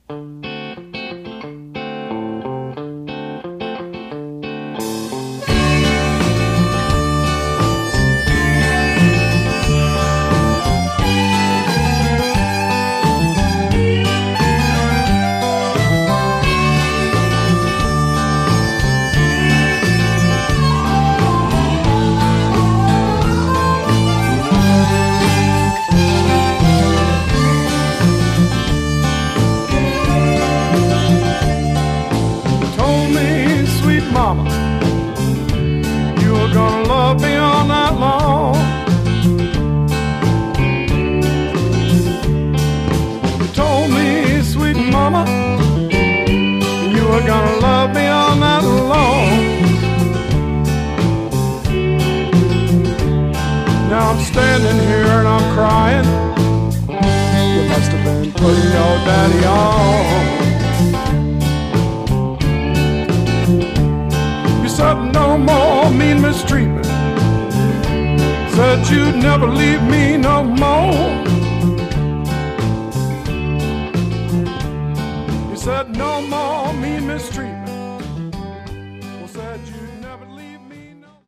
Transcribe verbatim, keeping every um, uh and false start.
Mama, you were gonna love me all night long. You told me, sweet mama, you were gonna love me all night long. Now I'm standing here and I'm crying. You must have been putting your daddy on. Said no more mean mistreatment. Said you'd never leave me no more. You said no more mean mistreatment.